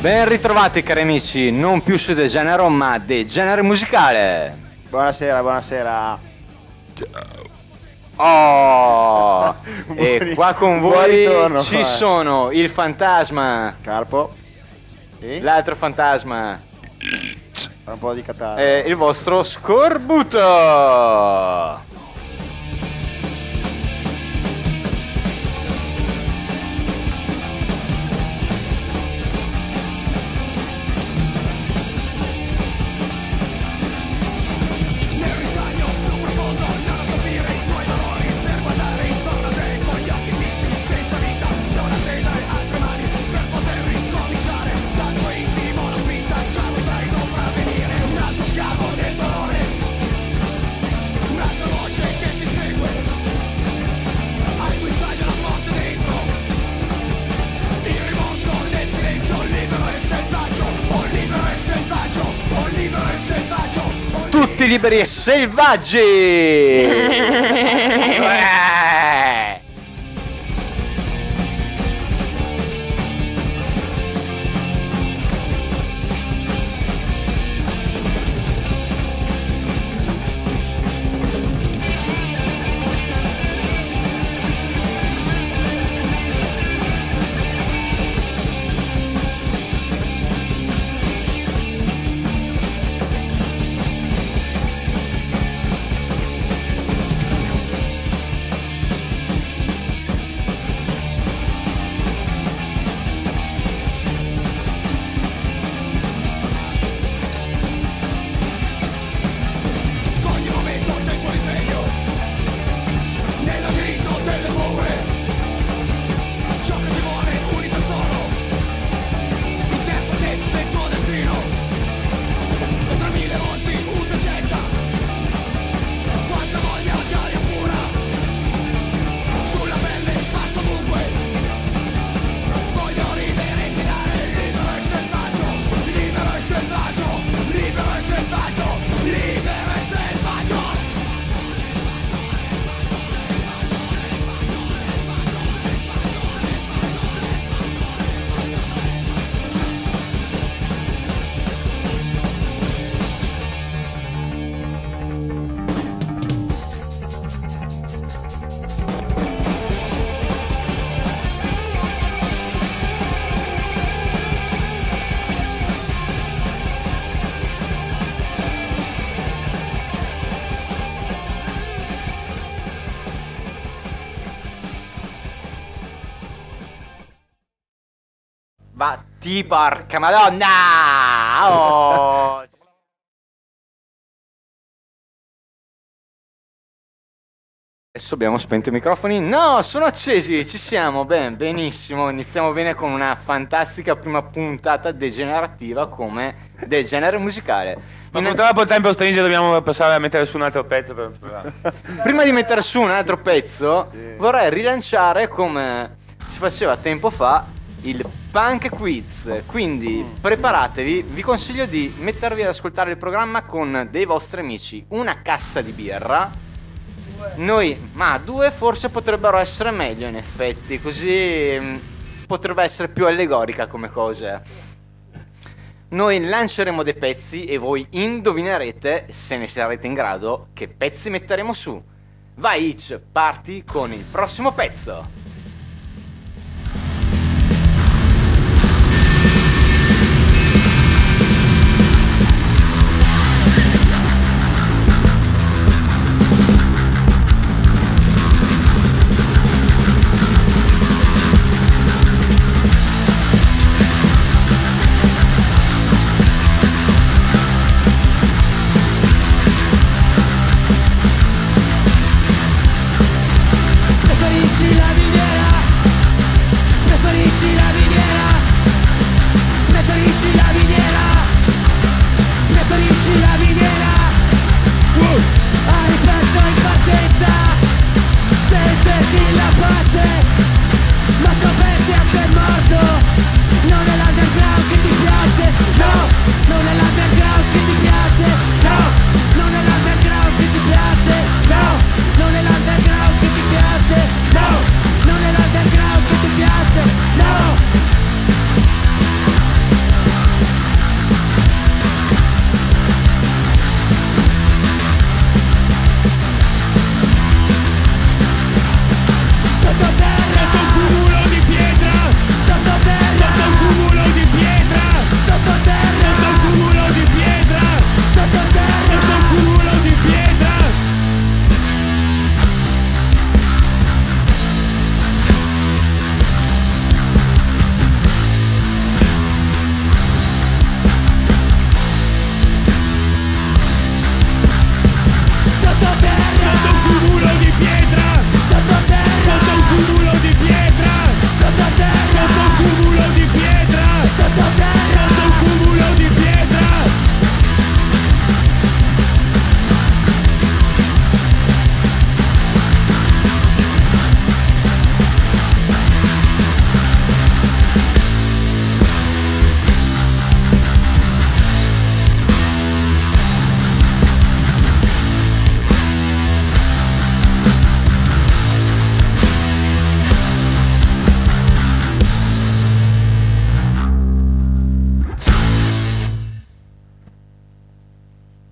Ben ritrovati cari amici, non più su Degenero ma Degenere Musicale. Buonasera. Oh, e qua con voi ritorno, ci sono il fantasma, Scarpo e l'altro fantasma, un po' di catarro. e il vostro Scorbuto. Tutti liberi e selvaggi! Batti porca madonna! Oh! Adesso abbiamo spento i microfoni. No, sono accesi, ci siamo, benissimo. Iniziamo bene con una fantastica prima puntata degenerativa come Degenere Musicale. Ma purtroppo il tempo stringe, dobbiamo passare a mettere su un altro pezzo per provare. Prima di mettere su un altro pezzo, vorrei rilanciare come si faceva tempo fa il Punk Quiz. Quindi preparatevi, vi consiglio di mettervi ad ascoltare il programma con dei vostri amici, una cassa di birra. Due forse potrebbero essere meglio in effetti, così potrebbe essere più allegorica come cosa. Noi lanceremo dei pezzi e voi indovinerete, se ne sarete in grado, che pezzi metteremo su. Vai Itch, parti con il prossimo pezzo. Preferisci la vita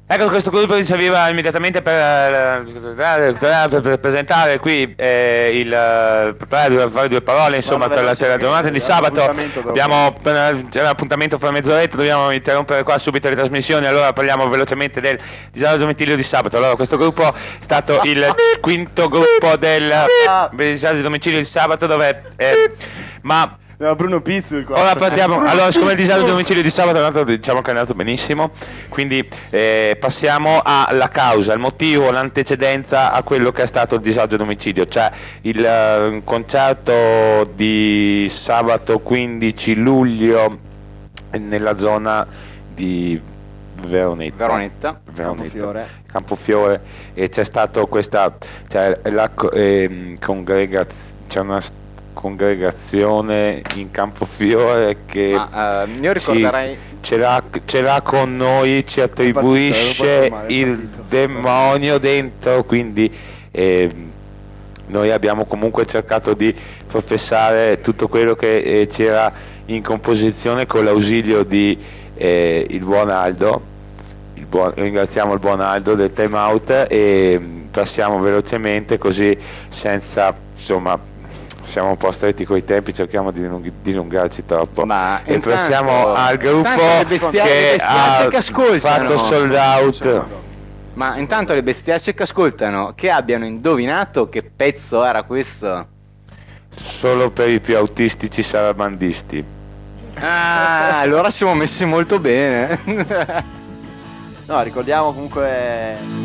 Ecco, questo gruppo ci serviva immediatamente per presentare qui per fare due parole, insomma, per la sera giornata di sabato. C'è un appuntamento fra mezz'oretta, dobbiamo interrompere qua subito le trasmissioni, allora parliamo velocemente del disagio domicilio di sabato. Allora, questo gruppo è stato il quinto gruppo del disagio domicilio di sabato, No, Bruno Pizzo il ora partiamo. Allora, siccome il disagio di domicilio di sabato diciamo che è andato benissimo, quindi passiamo alla causa, il motivo, l'antecedenza a quello che è stato il disagio a domicilio, cioè il concerto di sabato 15 luglio nella zona di Veronetta. Campofiore, e c'è stato c'è una congregazione in Campofiore che io ricorderei ce l'ha con noi, ci attribuisce il demonio dentro, quindi noi abbiamo comunque cercato di professare tutto quello che c'era in composizione con l'ausilio di il buon Aldo. Ringraziamo il buon Aldo del Time Out e passiamo velocemente così senza, insomma, siamo un po' stretti coi tempi, cerchiamo di dilungarci troppo. E passiamo al gruppo che ha fatto sold out. Ma intanto le bestiacce che ascoltano, che abbiano indovinato che pezzo era questo? Solo per i più autistici salamandisti. Ah, allora siamo messi molto bene. No, ricordiamo comunque...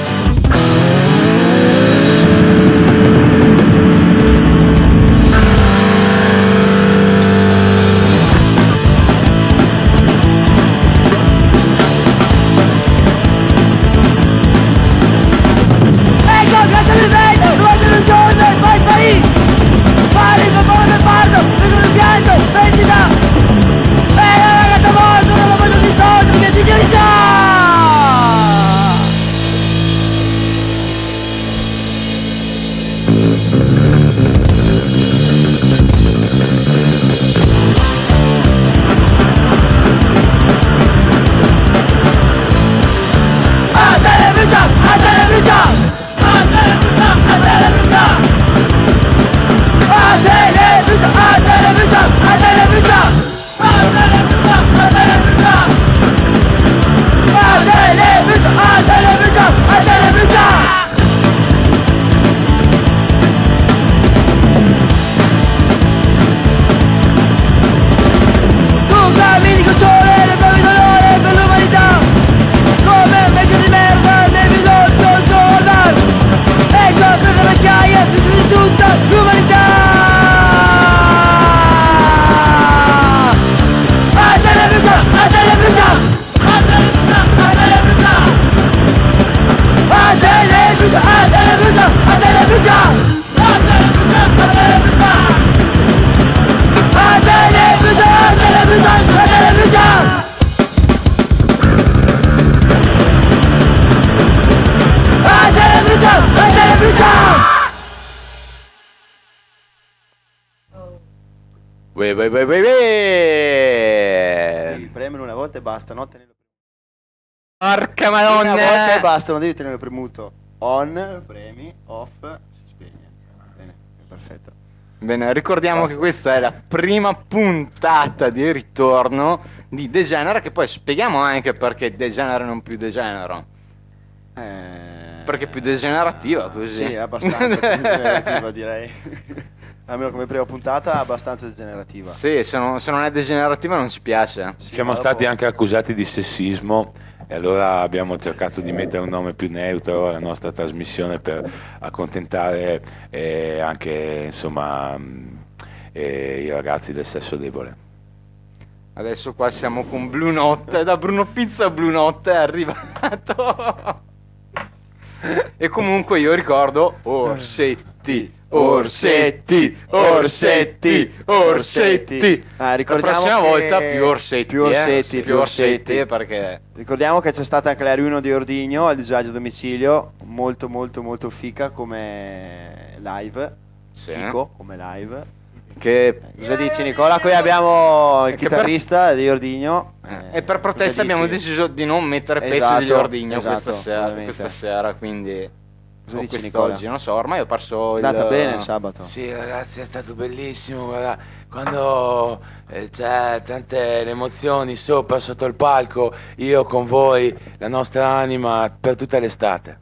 Premere una volta e basta, no? Porca madonna! Una volta e basta, non devi tenerlo premuto. On, premi, off, si spegne. Bene, perfetto. Bene, ricordiamo che questa è la prima puntata di ritorno di Degenera, che poi spieghiamo anche perché Degenera non più Degenero. Perché è più degenerativa così. Sì, è abbastanza più degenerativa, direi. Almeno come prima puntata, abbastanza degenerativa. Sì, se non è degenerativa non ci piace. Siamo stati anche accusati di sessismo e allora abbiamo cercato di mettere un nome più neutro alla nostra trasmissione per accontentare anche, insomma, i ragazzi del sesso debole. Adesso qua siamo con Blue Notte, da Bruno Pizza Blue Notte è arrivato. E comunque io ricordo Orsetti. Ricordiamo la prossima volta più Orsetti, perché ricordiamo che c'è stata anche la riunione di Ordigno al disagio a domicilio, molto molto molto fica come live, sì. fico come live. Che Cosa dici Nicola? Qui abbiamo il Che chitarrista di Ordigno. e per protesta cosa abbiamo dici? deciso di non mettere pezzi Esatto, degli Ordigno esatto, questa ovviamente. sera, quindi Cosa o dici, quest'oggi, Nicola? non so, ormai ho perso È andata il bene il sabato. Sì ragazzi, è stato bellissimo, guarda, quando c'è tante le emozioni sopra, sotto il palco, io con voi, la nostra anima per tutta l'estate.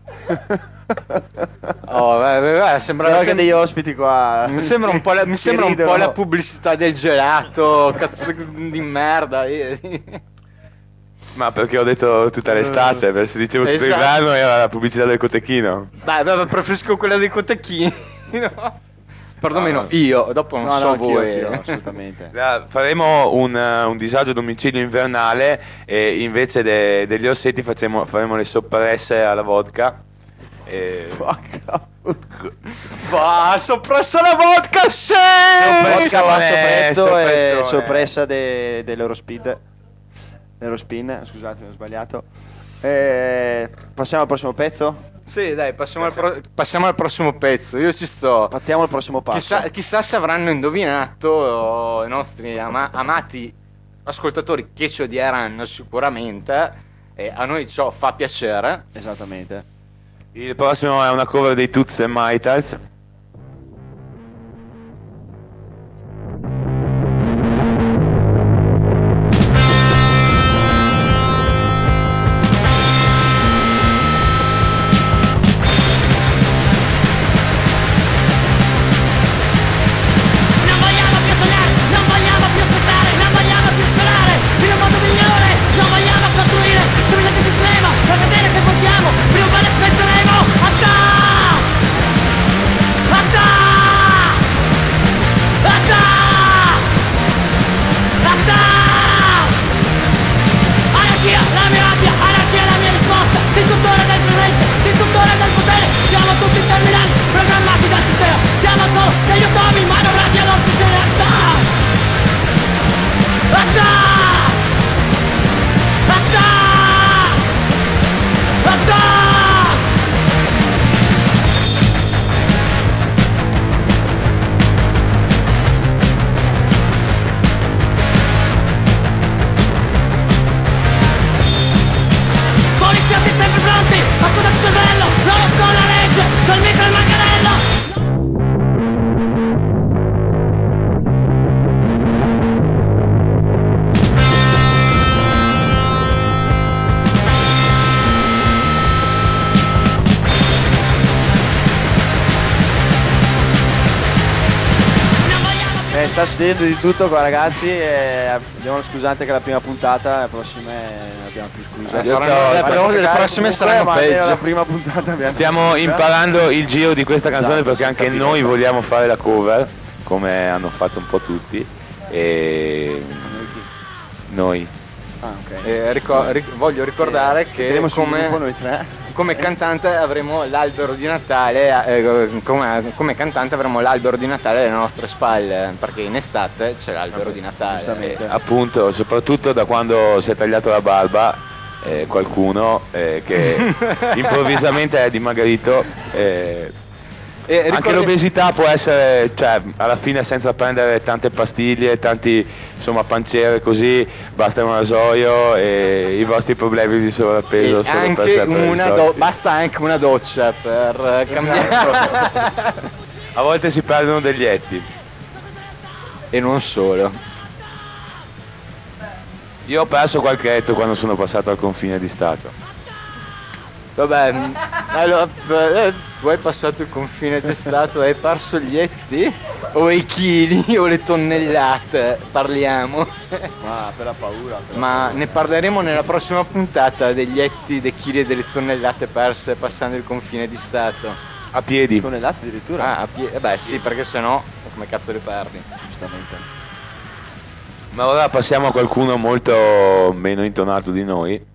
Oh, sembra Però che degli ospiti qua. mi sembra un po' la, mi che sembra un po' ridono. la pubblicità del gelato, cazzo di merda. Ma perché ho detto tutta l'estate, perché se dicevo tutto Esatto. l'inverno era la pubblicità del cotechino. Beh, preferisco quella dei cotechini. No? Perlomeno No. io, dopo non No, so no, anch'io, voi. anch'io, assolutamente. Faremo un disagio a domicilio invernale e invece degli orsetti faremo le soppresse alla vodka. Va, soppressa la vodka, sì! Vodka a basso prezzo e soppressione. soppressa dell'Eurospin, scusate, ho sbagliato. Passiamo al prossimo pezzo? Sì, dai, passiamo al prossimo pezzo. Io ci sto. Passiamo al prossimo passo. Chissà se avranno indovinato i nostri amati ascoltatori, che ci odieranno sicuramente. E a noi ciò fa piacere. Esattamente. Il prossimo è una cover dei Toots and Maytals. Non vogliamo più sognare, non vogliamo più aspettare, non vogliamo più sperare in un mondo migliore, non vogliamo costruire civiltà di sistema, la catena che portiamo, prima o poi le spezzeremo. Atta! Atta! Atta! Atta! Anarchia, la mia rabbia, anarchia la mia risposta, distruttore del presente, distruttore del potere, siamo tutti terminali, programmati dal sistema, siamo solo degli automi manovrati all'ortice. Atta! Atta! Atta! Atta! Poliziotti sempre pronti, ascoltate il cervello, loro sono la legge, col mitra e il manganello. Non vogliamo più Sta succedendo di tutto qua ragazzi, abbiamo scusate che la prima puntata, la prossima non abbiamo più scuse. le prossime saranno ma almeno peggio. La prima puntata abbiamo Stiamo scusa. imparando il giro di questa canzone Esatto, perché anche senza noi pilota. vogliamo fare la cover, come hanno fatto un po' tutti. E noi. Ah, ok. Voglio ricordare che Teniamo sul gruppo noi tre. come cantante avremo l'albero di Natale, come cantante avremo l'albero di Natale alle nostre spalle, perché in estate c'è l'albero di Natale. giustamente. Appunto, soprattutto da quando si è tagliato la barba, qualcuno che improvvisamente è dimagrito. Anche l'obesità può essere, cioè, alla fine senza prendere tante pastiglie, tanti insomma pancere così, basta un rasoio e i vostri problemi di sovrappeso E sono anche per sempre risolti. basta anche una doccia per cambiare. A volte si perdono degli etti. E non solo. Io ho perso qualche etto quando sono passato al confine di Stato. Vabbè, allora, tu hai passato il confine d'estate, hai perso gli etti? O i chili o le tonnellate? Parliamo. Ma per la paura. Ma ne parleremo nella prossima puntata degli etti, dei chili e delle tonnellate perse passando il confine di Stato. A piedi. Tonnellate addirittura. Beh sì, perché sennò come cazzo le perdi? Giustamente. Ma ora passiamo a qualcuno molto meno intonato di noi.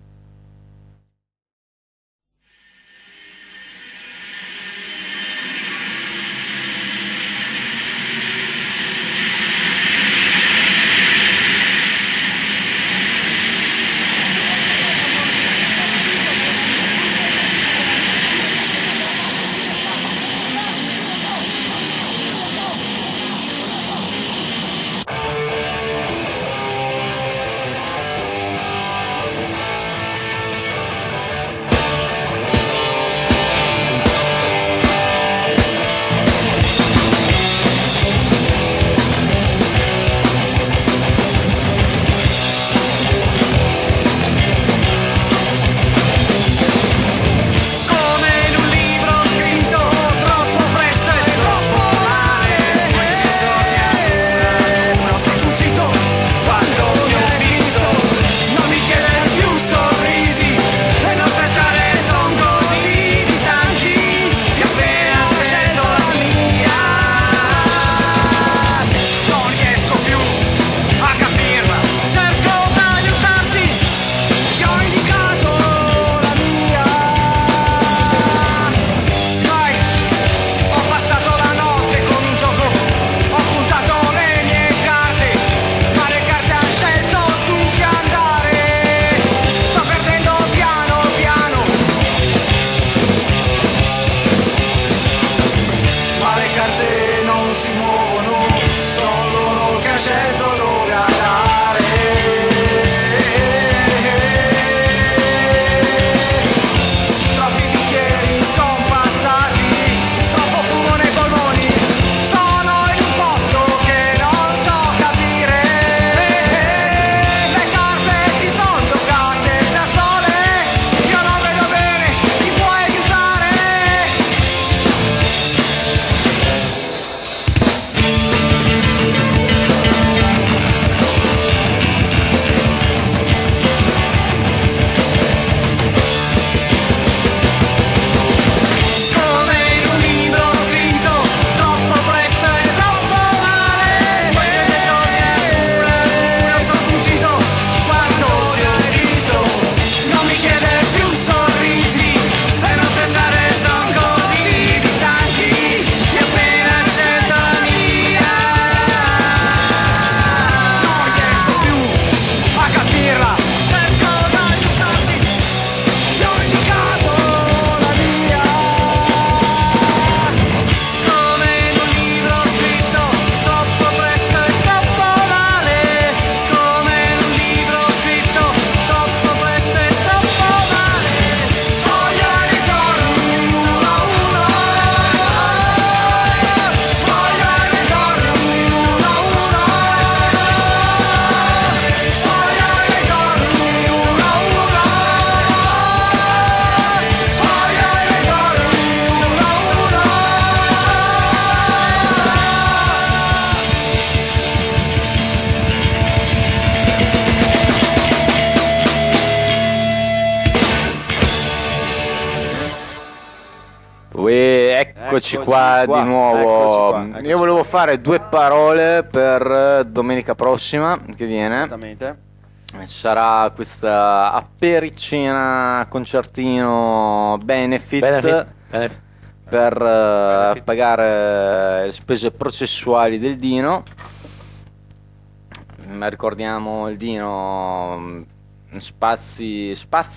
Eccoci qua di nuovo. Eccoci Io volevo fare 2 parole per domenica prossima che viene. Esattamente. Ci sarà questa apericena concertino benefit. Per pagare le spese processuali del Dino. Ma ricordiamo il Dino, più spazi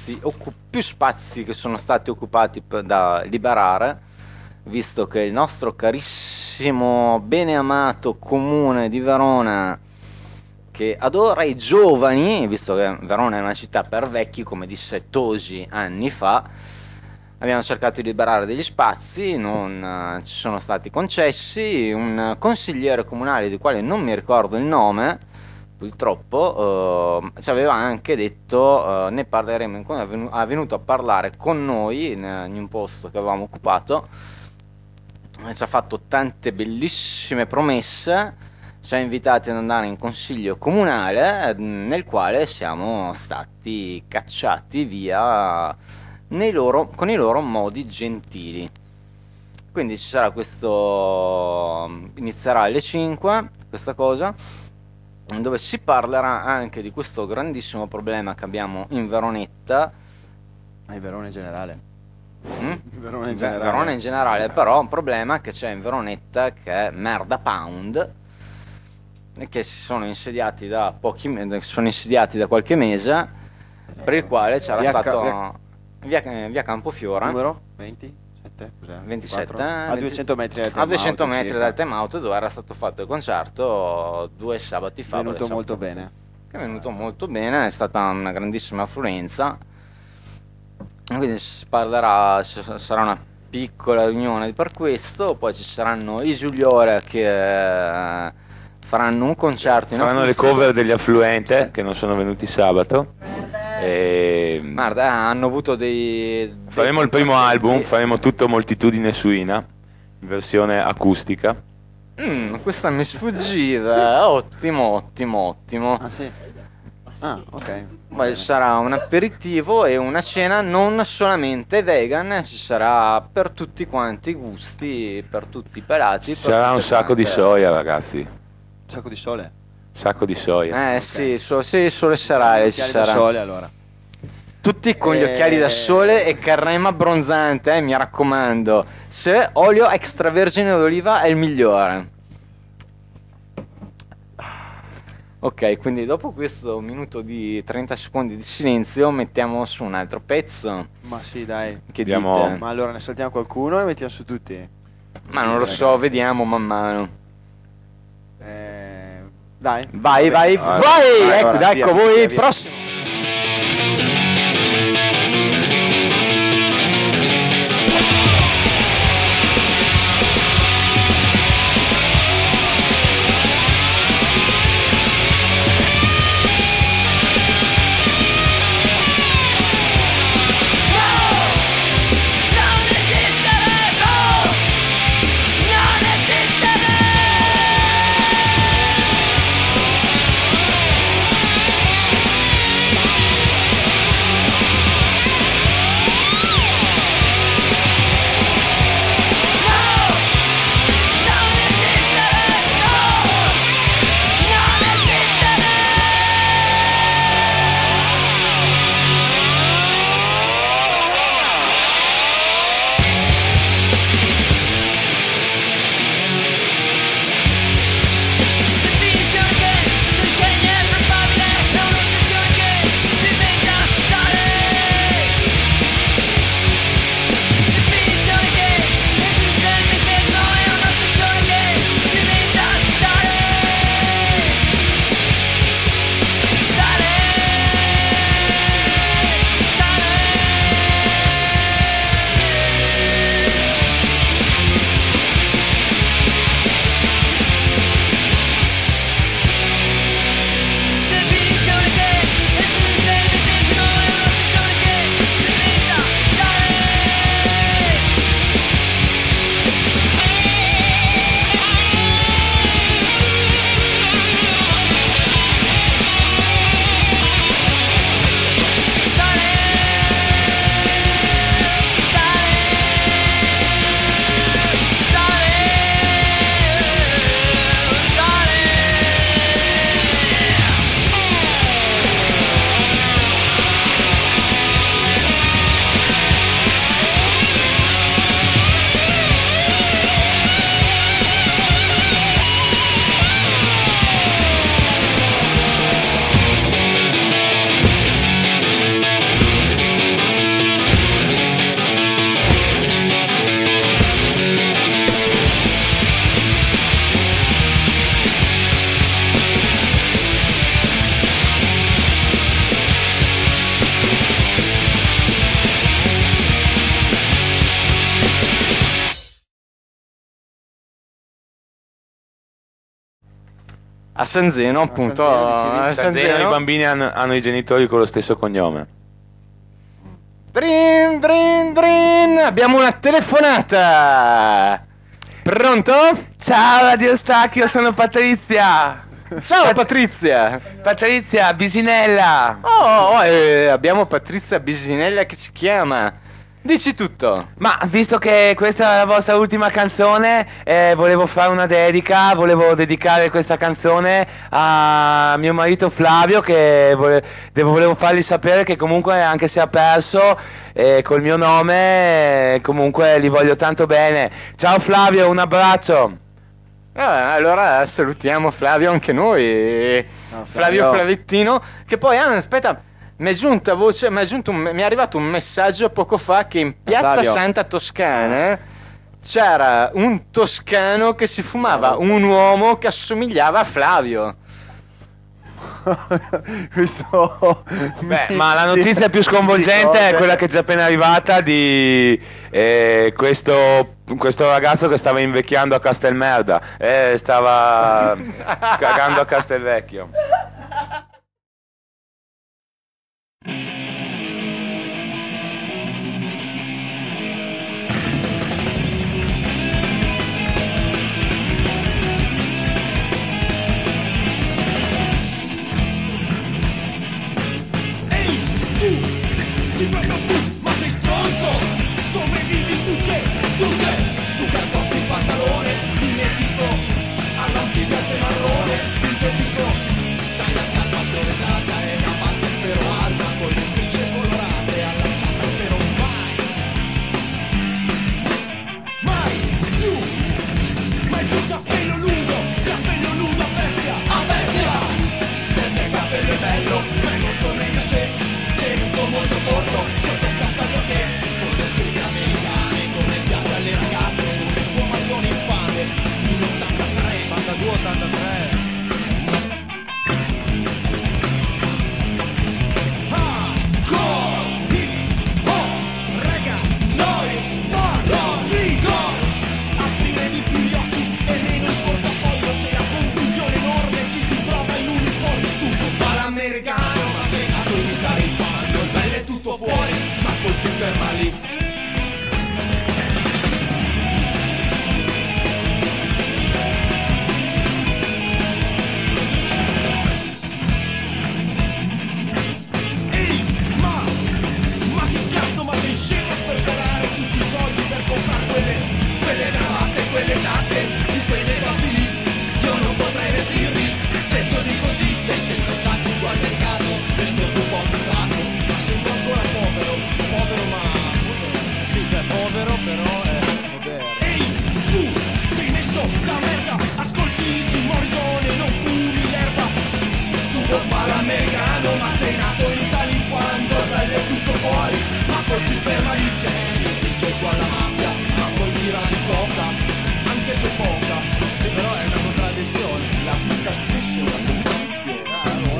che sono stati occupati da liberare, visto che il nostro carissimo bene amato comune di Verona, che adora i giovani, visto che Verona è una città per vecchi, come disse Tosi anni fa, abbiamo cercato di liberare degli spazi, non ci sono stati concessi. Un consigliere comunale di quale non mi ricordo il nome, purtroppo, ci aveva anche detto ne parleremo, è venuto a parlare con noi in un posto che avevamo occupato, ci ha fatto tante bellissime promesse, ci ha invitati ad andare in consiglio comunale, nel quale siamo stati cacciati via con i loro modi gentili. Quindi ci sarà inizierà alle 5 questa cosa, dove si parlerà anche di questo grandissimo problema che abbiamo in Veronetta. In Verona in generale. Verona in generale, però un problema che c'è in Veronetta, che è Merda Pound, che sono insediati da qualche mese, per il quale c'era stato via Campofiore, numero 27, cos'è? 27, a 200 metri dal time a 200 out, metri circa. dal time out, dove era stato fatto il concerto 2 sabati fa. È venuto molto bene. È venuto molto bene, è stata una grandissima affluenza. Quindi si parlerà, sarà una piccola riunione per questo, poi ci saranno i Giuliore che faranno un concerto in faranno le acustico. cover degli Affluente che non sono venuti sabato. Guarda, hanno avuto faremo il primo album, faremo tutto Moltitudine Suina in versione acustica. Questa mi sfuggiva. Ottimo. Ah sì? Ah, ok. Poi ci sarà un aperitivo e una cena non solamente vegan, ci sarà per tutti quanti i gusti, per tutti i pelati. Ci sarà un sacco di soia, ragazzi. Un sacco di sole. Sacco di soia. Okay. Sì, sole serale ci sarà. Da sole, allora. Tutti con gli occhiali da sole e crema abbronzante, mi raccomando. Se olio extravergine d'oliva è il migliore. Ok, quindi dopo questo minuto di 30 secondi di silenzio mettiamo su un altro pezzo. Ma sì, dai. Che Abbiamo- dite? Ma allora ne saltiamo qualcuno e ne mettiamo su tutti? Ma non lo so, vediamo man mano. Dai. Vai! allora, Ecco via, voi, via. prossimo. Non esistere! A San Zeno, appunto. A San Zeno i bambini hanno i genitori con lo stesso cognome. Drin, drin, drin. Abbiamo una telefonata. Pronto? Ciao Radio Stacchio, sono Patrizia. Ciao Patrizia. Patrizia Bisinella. Abbiamo Patrizia Bisinella che ci chiama. Dici tutto. Ma visto che questa è la vostra ultima canzone, volevo fare una dedica. Volevo dedicare questa canzone a mio marito Flavio, che volevo fargli sapere che comunque, anche se ha perso, col mio nome, comunque li voglio tanto bene. Ciao Flavio, un abbraccio. Allora salutiamo Flavio anche noi. Ciao, Flavio Flavettino. Che poi aspetta, mi è arrivato un messaggio poco fa che in piazza Flavio. Santa Toscana c'era un toscano che si fumava un uomo che assomigliava a Flavio. Questo Beh, ma la notizia più sconvolgente è quella che è già appena arrivata di questo ragazzo che stava invecchiando a Castelmerda, stava cagando a Castelvecchio. Sì, proprio tu, ma sei stronzo! Dove vivi tu che addosso il pantalone mimetico all'antibiante marrone sintetico. Sai la scarpa fluoresata e una pasta spero alta con le strisce colorate allacciata però mai più cappello lungo a bestia, perché cappello è bello ma è molto meglio se molto corto, sotto un cappello che con le stringhe americane, come piace alle ragazze, con il tuo maglione infame, in 83. Rega, noise, rigo, aprire di più gli occhi e meno il portafoglio, se la confusione enorme ci si trova in uniforme, tutto fa l'americano, ma sei nato in Italia. Tutto fuori, ma poi si ferma lì. Ehi, ma che cazzo, ma sei scemo a sperperare tutti i soldi per comprare quelle cravatte, quelle giacche, di quelle così. Io non potrei vestirmi, peggio di così, 600 sacchi giù al mercato, e sto giù un po' pesato. Povero ma sì, povero però è moderno. Ehi, tu sei messo la merda, ascolti Jim Morrison e non fumi l'erba. Tu vuoi fare l'americano ma sei nato in Italia quando prende tutto fuori, ma poi si ferma lì, c'è giù alla mafia, ma poi tira di coca, anche se poca. Sì, però è una contraddizione, la vita stessa è una contraddizione. Allora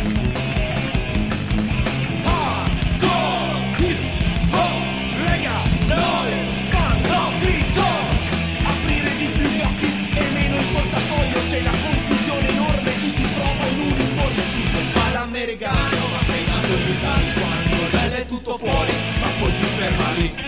aprire di più gli occhi e meno il portafoglio, se la confusione enorme ci si trova in uniforme, tutto fa l'americano, ma sei nato in Italia quando bello è tutto fuori, ma poi si ferma lì.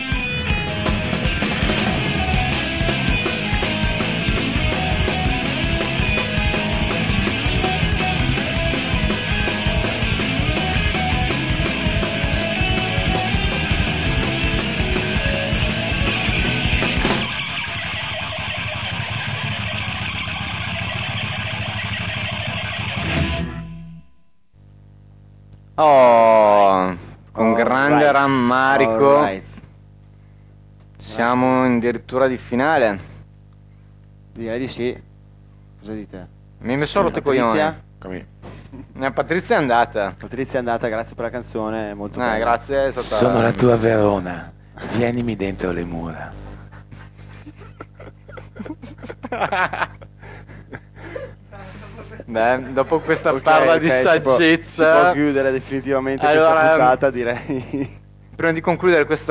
Con grande rammarico Alright. siamo addirittura di finale. Direi di sì. Cosa dite? Mi sono rotto i coglioni. Patrizia è andata. Patrizia è andata, grazie per la canzone, è molto bella. Grazie, è stata... Sono la tua Verona, vienimi dentro le mura. Beh, dopo questa Ok, parla di ok, saggezza, si può chiudere definitivamente Allora, questa puntata, direi. prima di concludere questa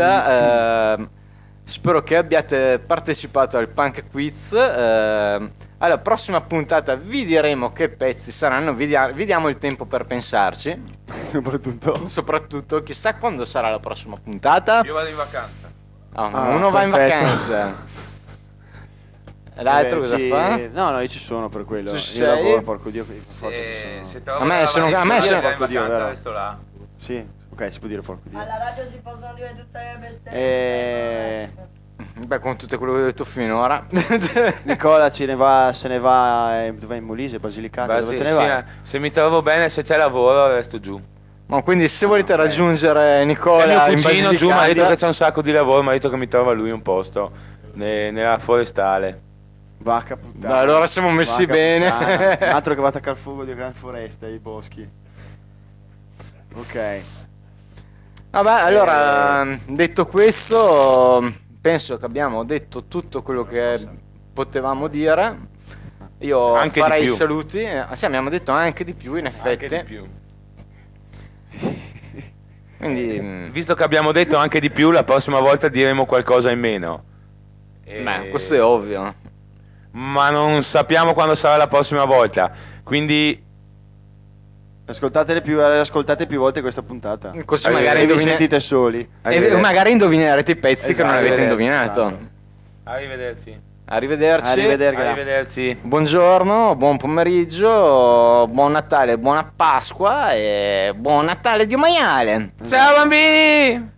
puntata, spero che abbiate partecipato al Punk Quiz. Allora, prossima puntata vi diremo che pezzi saranno, vi diamo il tempo per pensarci. Soprattutto, chissà quando sarà la prossima puntata. Io vado in vacanza. Uno va in perfetto. vacanza. L'altro cosa fa? No, io ci sono per quello. Tu Io sei? lavoro, porco Dio. ci sono. A me sono- porco Dio, vero? resto là. Sì, ok, si può dire porco Dio. Alla radio si possono dire tutte le bestemmie. Beh, con tutto quello che ho detto finora. Nicola se ne va dove in Molise, Basilicata, Beh, dove sì, te ne sì, vai? se mi trovo bene, se c'è lavoro, resto giù. Ma quindi se volete raggiungere C'è Nicola mio in cugino giù, mi ha detto Basilicata, che c'è un sacco di lavoro, mi ha detto che mi trova lui un posto nella forestale. Vacca puttana. Dai, allora siamo messi Vacca bene. puttana. Un altro che va a attaccare il fuoco di gran foresta, i boschi. Ok. Vabbè, allora, detto questo, penso che abbiamo detto tutto quello che potevamo dire. Io Anche farei di i più. saluti. Sì, abbiamo detto anche di più, in effetti. Anche di più. Quindi, Visto che abbiamo detto anche di più, la prossima volta diremo qualcosa in meno. beh, questo è ovvio. Ma non sappiamo quando sarà la prossima volta. Quindi Ascoltate più volte questa puntata. Così Magari magari vi indovine- sentite soli. e magari indovinerete i pezzi che non Esatto, avete indovinato. esatto. arrivederci. Arrivederci. Arrivederci. Buongiorno, buon pomeriggio, buon Natale, buona Pasqua e buon Natale di un maiale. Ciao bambini!